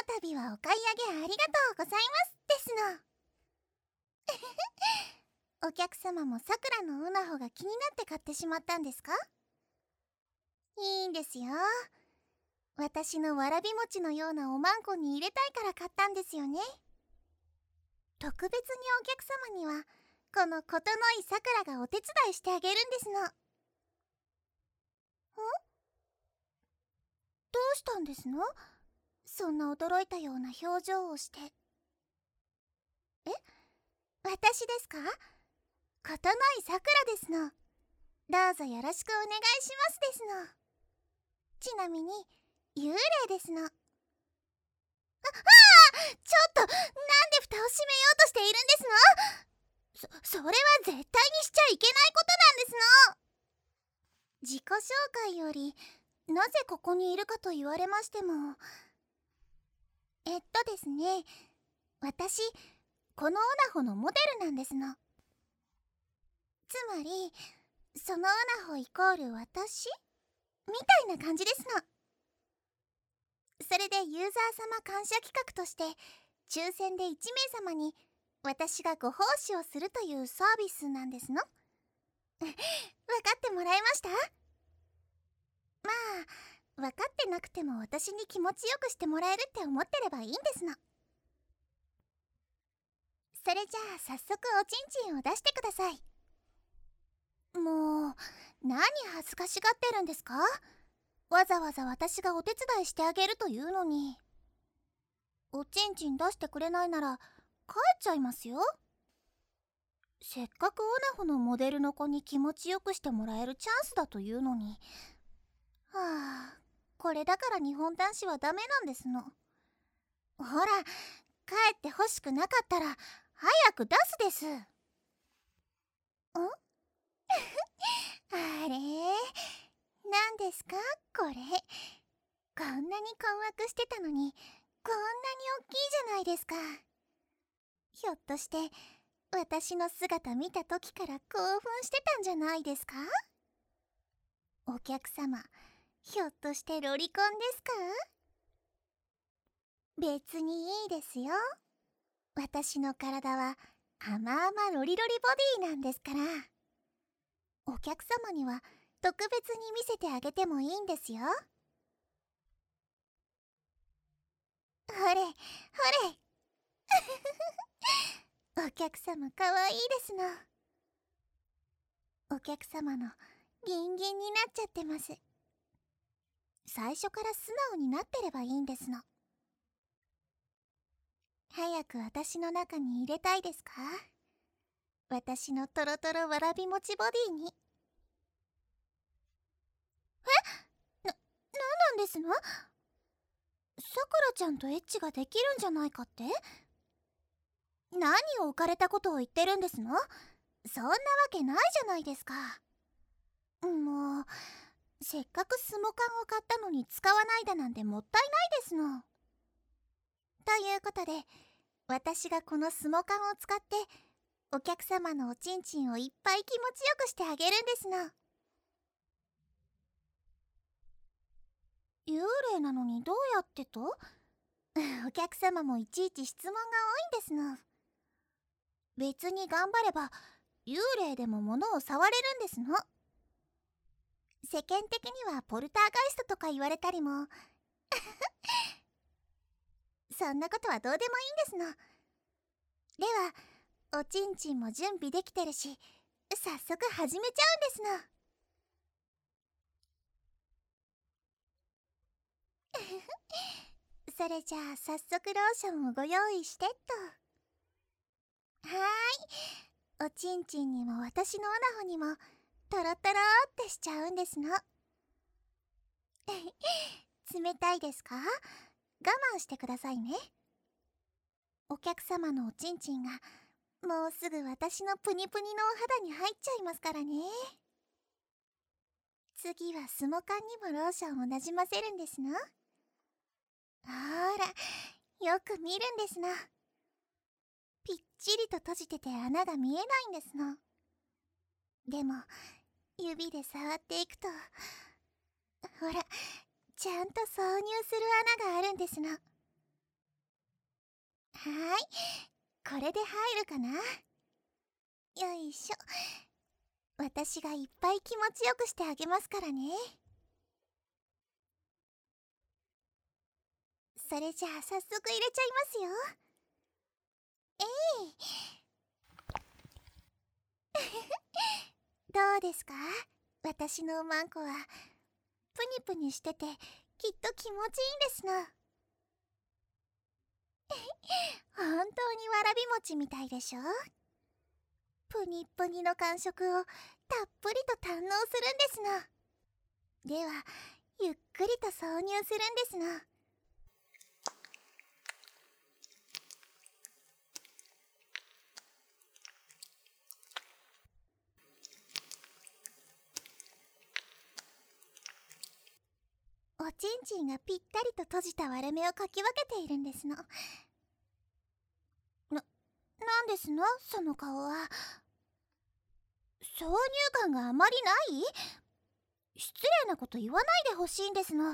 度はお買い上げありがとうございますですの。お客様もさくらのうなほが気になって買ってしまったんですか？いいんですよ。私のわらび餅のようなおまんこに入れたいから買ったんですよね。特別にお客様にはこのことのいさくらがお手伝いしてあげるんですの。どうしたんですの？そんな驚いたような表情をして。私ですか？ことのいさくらですの。どうぞよろしくお願いしますですの。ちなみに幽霊ですの。ちょっと、なんで蓋を閉めようとしているんですの？それは絶対にしちゃいけないことなんですの。自己紹介よりなぜここにいるかと言われましても、ですね、私このうなほのモデルなんですの。つまりそのうなほイコール私みたいな感じですの。それでユーザー様感謝企画として抽選で1名様に私がご奉仕をするというサービスなんですの。分かってもらえました？まあ分かってなくても私に気持ちよくしてもらえるって思ってればいいんですの。それじゃあ早速おちんちんを出してください。もう何恥ずかしがってるんですか？わざわざ私がお手伝いしてあげるというのに。おちんちん出してくれないなら帰っちゃいますよ。せっかくオナホのモデルの子に気持ちよくしてもらえるチャンスだというのに。はあ、これだから日本男子はダメなんですの。ほら、帰ってほしくなかったら早く出すです。あれ、何ですかこれ。こんなに困惑してたのにこんなに大きいじゃないですか。ひょっとして私の姿見た時から興奮してたんじゃないですか？お客様、ひょっとしてロリコンですか？別にいいですよ。私の体は甘々ロリロリボディなんですから。お客様には特別に見せてあげてもいいんですよ。ほれほれ。お客様かわいいですの。お客様のギンギンになっちゃってます。最初から素直になってればいいんですの。早く私の中に入れたいですか？私のトロトロわらびもちボディに。なんですの？さくらちゃんとエッチができるんじゃないかって？何を浮かれたことを言ってるんですの？そんなわけないじゃないですか。もうせっかくスモカンを買ったのに使わないだなんてもったいないですの。ということで私がこのスモカンを使ってお客様のおちんちんをいっぱい気持ちよくしてあげるんですの。幽霊なのにどうやってと？お客様もいちいち質問が多いんですの。別に頑張れば幽霊でも物を触れるんですの。世間的にはポルターガイストとか言われたりもそんなことはどうでもいいんですの。ではおちんちんも準備できてるし早速始めちゃうんですの。それじゃあ早速ローションをご用意してっと。はーい、おちんちんにも私のオナホにもトロトロってしちゃうんですの。冷たいですか？我慢してくださいね。お客様のおちんちんがもうすぐ私のプニプニのお肌に入っちゃいますからね。次はスモカンにもローションをなじませるんですの。ほら、よく見るんですの。ぴっちりと閉じてて穴が見えないんですの。でも指で触っていくとほら、ちゃんと挿入する穴があるんですの。 これで入るかな。よいしょ。私がいっぱい気持ちよくしてあげますからね。それじゃあ早速入れちゃいますよ。どうですか？私のおまんこはプニプニしててきっと気持ちいいんですの。本当にわらび餅みたいでしょ。プニプニの感触をたっぷりと堪能するんですの。ではゆっくりと挿入するんですの。おちんちんがぴったりと閉じた割れ目をかき分けているんですの。なんですのその顔は。挿入感があまりない？失礼なこと言わないでほしいんですの。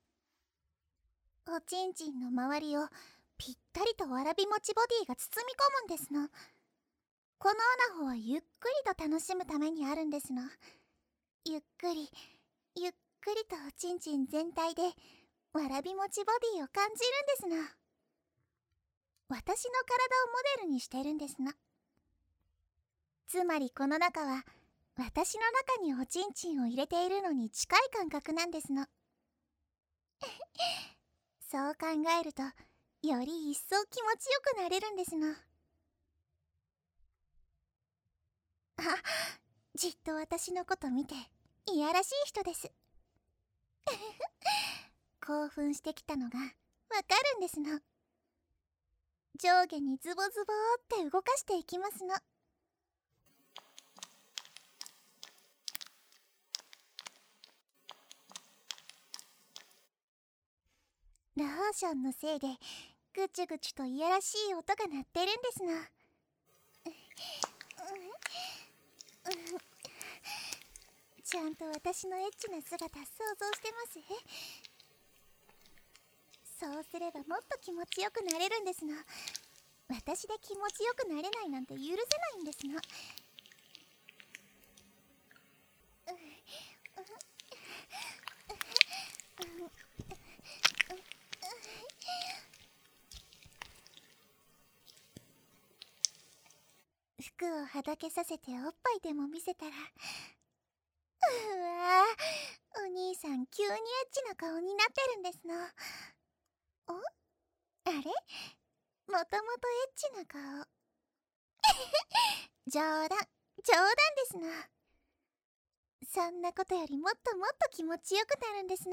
おちんちんの周りをぴったりとわらび餅ボディが包み込むんですの。このアナホはゆっくりと楽しむためにあるんですの。ゆっくりゆっくりとおちんちん全体でわらび餅ボディを感じるんですの。私の体をモデルにしてるんですの。つまりこの中は私の中におちんちんを入れているのに近い感覚なんですの。そう考えるとより一層気持ちよくなれるんですの。あ、じっと私のこと見ていやらしい人です。興奮してきたのがわかるんですの。上下にズボズボって動かしていきますの。ローションのせいでぐちゅぐちゅといやらしい音が鳴ってるんですの。ちゃんと私のエッチな姿想像してます？そうすればもっと気持ちよくなれるんですの。私で気持ちよくなれないなんて許せないんですの。服をはだけさせておっぱいでも見せたら、うわー、お兄さん急にエッチな顔になってるんですの。あれ？もともとエッチな顔。冗談ですの。そんなことよりもっともっと気持ちよくなるんですの。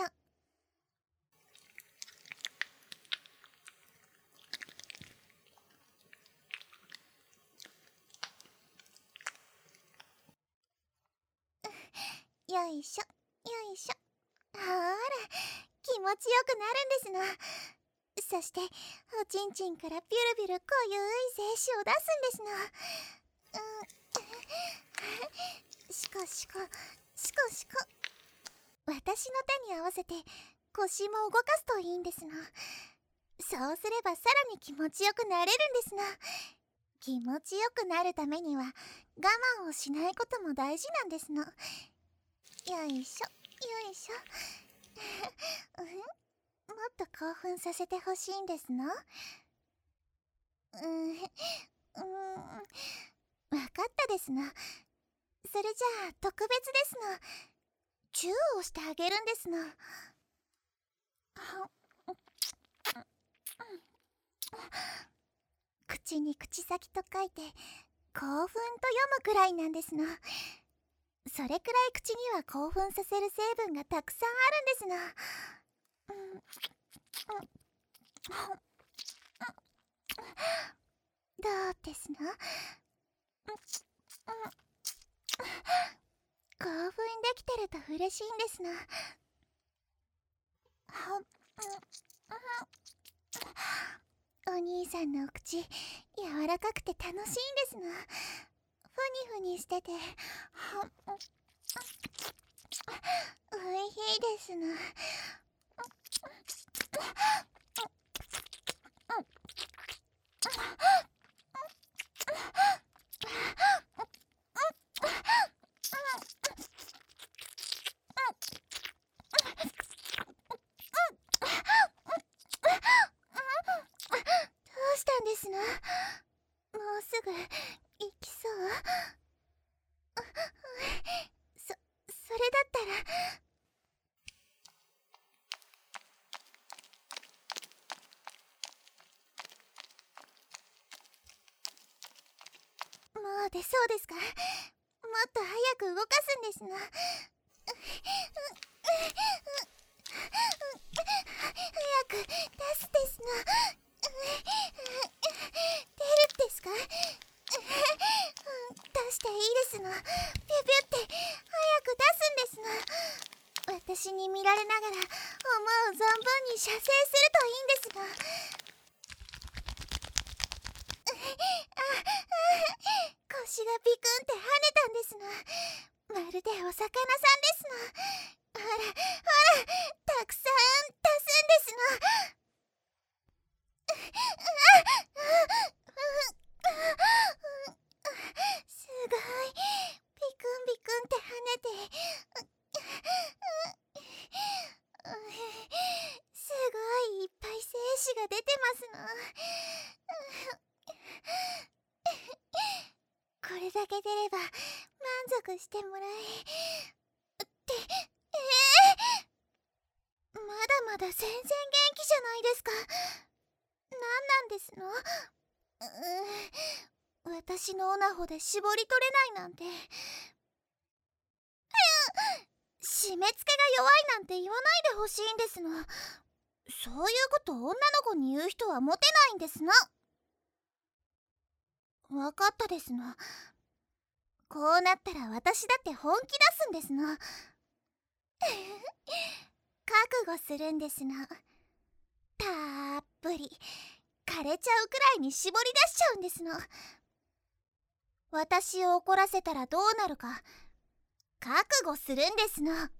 よいしょよいしょ。ほら気持ちよくなるんですの。そしておちんちんからビュルビュル濃ゆい精子を出すんですの。シコシコシコシコ。私の手に合わせて腰も動かすといいんですの。そうすればさらに気持ちよくなれるんですの。気持ちよくなるためには我慢をしないことも大事なんですの。よいしょよいしょ。もっと興奮させてほしいんですの。わかったですの。それじゃあ特別ですの。チューをしてあげるんですの。口に口先と書いて興奮と読むくらいなんですの。それくらい口には興奮させる成分がたくさんあるんですの。どうですの？興奮できてると嬉しいんですの。お兄さんのお口柔らかくて楽しいんですの。ふにふにしてておいしいですの。 ぐ行きそう。それだったら。もう出そうですか？もっと早く動かすんですの。早く出すですの。出るですか？出していいですの。ピュピュって早く出すんですの。私に見られながら思う存分に射精するといいんですの。腰がピクンって跳ねたんですの。まるでお魚さんですの。ほらほら、たくさん出すんですの。すごい、ピクンピクンって跳ねて、すごいいっぱい精子が出てますの。これだけ出れば満足してもらえってまだまだ全然元気じゃないですか。何なんですの？私のオナホで絞り取れないなんて。締め付けが弱いなんて言わないでほしいんですの。そういうこと女の子に言う人はモテないんですの。わかったですの。こうなったら私だって本気出すんですの。覚悟するんですの。たっぷり枯れちゃうくらいに絞り出しちゃうんですの。私を怒らせたらどうなるか覚悟するんですの。